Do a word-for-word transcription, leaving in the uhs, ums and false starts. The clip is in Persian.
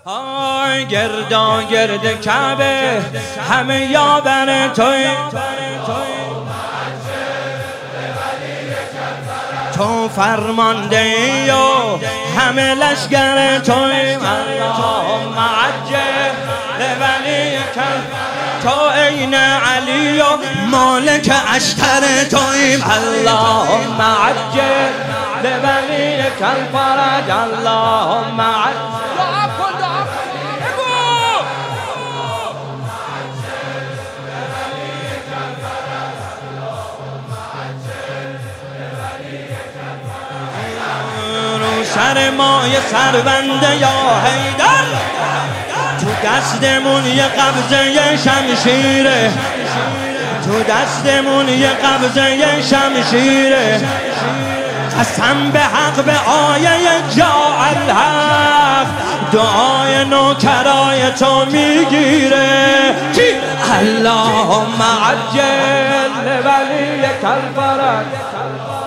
های گردا گرد کعبه همه یاور توی، تو فرمانده ای و همه لشگر توی. اللهم عجل لولیک، تو عین علی و مالک اشتر توی. اللهم عجل لولیک الفرج. اللهم عجل سر مای سربنده یا حیدر، تو دستمون یه قبضه شمشیره، تو دستمون یه قبضه شمشیره. قسم به حق به آیه جاء الحق، دعای نوکرای تو میگیره. اللهم عجل لولیک الفرج.